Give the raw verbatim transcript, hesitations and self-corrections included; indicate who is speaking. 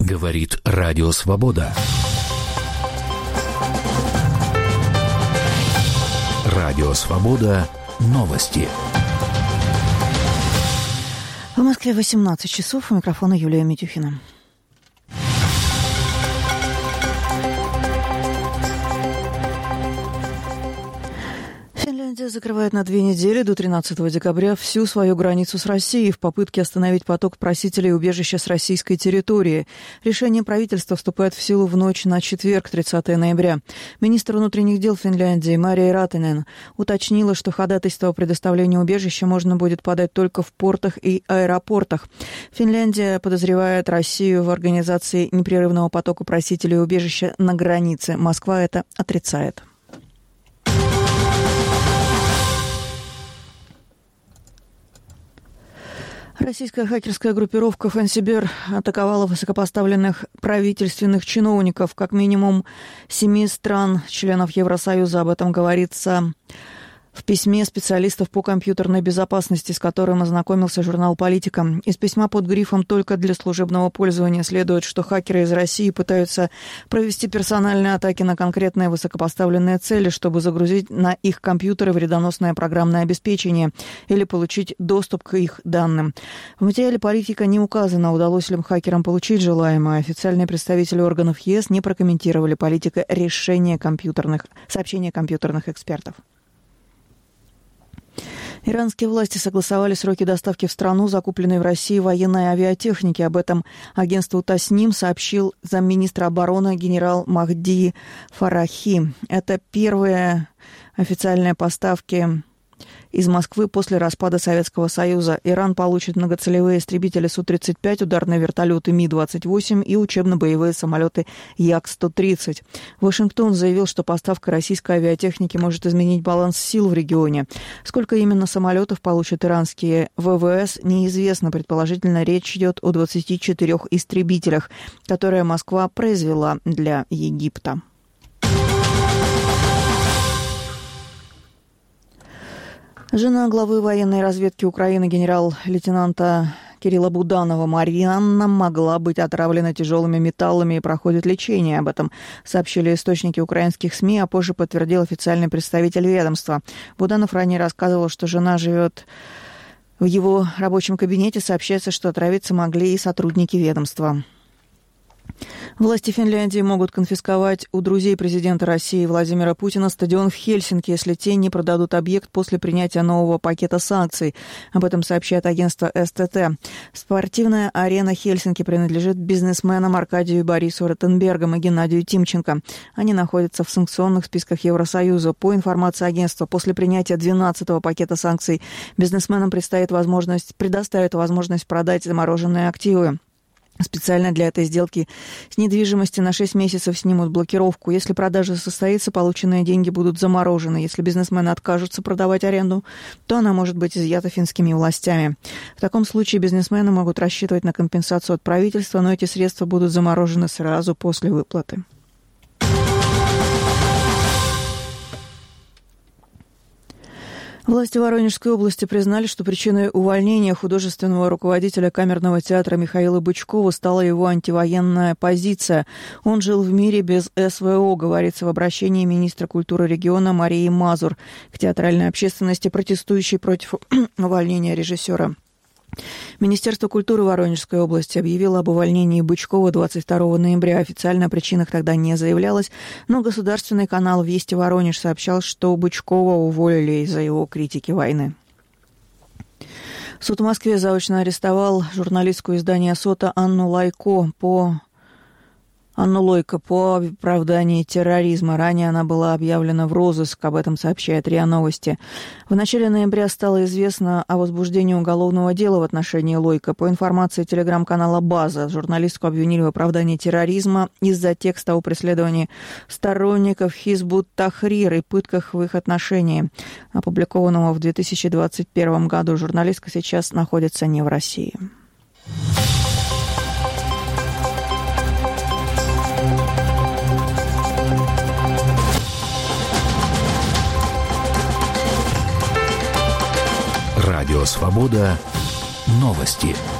Speaker 1: Говорит Радио Свобода. Радио Свобода. Новости.
Speaker 2: В Москве восемнадцать часов. У микрофона Юлия Митюхина. Финляндия закрывает на две недели до тринадцатого декабря всю свою границу с Россией в попытке остановить поток просителей убежища с российской территории. Решение правительства вступает в силу в ночь на четверг, тридцатого ноября. Министр внутренних дел Финляндии Мария Ратинен уточнила, что ходатайство о предоставлении убежища можно будет подать только в портах и аэропортах. Финляндия подозревает Россию в организации непрерывного потока просителей убежища на границе. Москва это отрицает. Российская хакерская группировка Фансибер атаковала высокопоставленных правительственных чиновников как минимум семи стран, членов Евросоюза. Об этом говорится в письме специалистов по компьютерной безопасности, с которым ознакомился журнал «Политика». Из письма под грифом «Только для служебного пользования» следует, что хакеры из России пытаются провести персональные атаки на конкретные высокопоставленные цели, чтобы загрузить на их компьютеры вредоносное программное обеспечение или получить доступ к их данным. В материале «Политика» не указано, удалось ли хакерам получить желаемое. Официальные представители органов ЕС не прокомментировали «Политика» решения компьютерных, сообщения компьютерных экспертов. Иранские власти согласовали сроки доставки в страну закупленной в России военной авиатехники. Об этом агентству Тасним сообщил замминистра обороны генерал Махди Фарахи. Это первые официальные поставки из Москвы после распада Советского Союза. Иран получит многоцелевые истребители Су тридцать пять, ударные вертолеты Ми двадцать восемь и учебно-боевые самолеты Як сто тридцать. Вашингтон заявил, что поставка российской авиатехники может изменить баланс сил в регионе. Сколько именно самолетов получат иранские ВВС, неизвестно. Предположительно, речь идет о двадцати четырёх истребителях, которые Москва произвела для Египта. Жена главы военной разведки Украины генерал-лейтенанта Кирилла Буданова Марьяна могла быть отравлена тяжелыми металлами и проходит лечение. Об этом сообщили источники украинских СМИ, а позже подтвердил официальный представитель ведомства. Буданов ранее рассказывал, что жена живет в его рабочем кабинете. Сообщается, что отравиться могли и сотрудники ведомства. Власти Финляндии могут конфисковать у друзей президента России Владимира Путина стадион в Хельсинки, если те не продадут объект после принятия нового пакета санкций. Об этом сообщает агентство эс тэ тэ. Спортивная арена Хельсинки принадлежит бизнесменам Аркадию Борису Ротенбергам и Геннадию Тимченко. Они находятся в санкционных списках Евросоюза. По информации агентства, после принятия двенадцатого пакета санкций бизнесменам предстоит возможность, предоставит возможность продать замороженные активы. Специально для этой сделки с недвижимости на шесть месяцев снимут блокировку. Если продажа состоится, полученные деньги будут заморожены. Если бизнесмены откажутся продавать аренду, то она может быть изъята финскими властями. В таком случае бизнесмены могут рассчитывать на компенсацию от правительства, но эти средства будут заморожены сразу после выплаты. Власти Воронежской области признали, что причиной увольнения художественного руководителя камерного театра Михаила Бычкова стала его антивоенная позиция. Он жил в мире без эс вэ о, говорится в обращении министра культуры региона Марии Мазур к театральной общественности, протестующей против увольнения режиссера. Министерство культуры Воронежской области объявило об увольнении Бычкова двадцать второго ноября. Официально о причинах тогда не заявлялось, но государственный канал «Вести Воронеж» сообщал, что Бычкова уволили из-за его критики войны. Суд в Москве заочно арестовал журналистку издания «Сота» Анну Лайко по... Анну Лойко по оправданию терроризма. Ранее она была объявлена в розыск, об этом сообщает РИА Новости. В начале ноября стало известно о возбуждении уголовного дела в отношении Лойко. По информации телеграм-канала «База», журналистку обвинили в оправдании терроризма из-за текста о преследовании сторонников Хизбут-Тахрир и пытках в их отношении. Опубликованного в две тысячи двадцать первом году, журналистка сейчас находится не в России.
Speaker 1: Радио Свобода. Новости.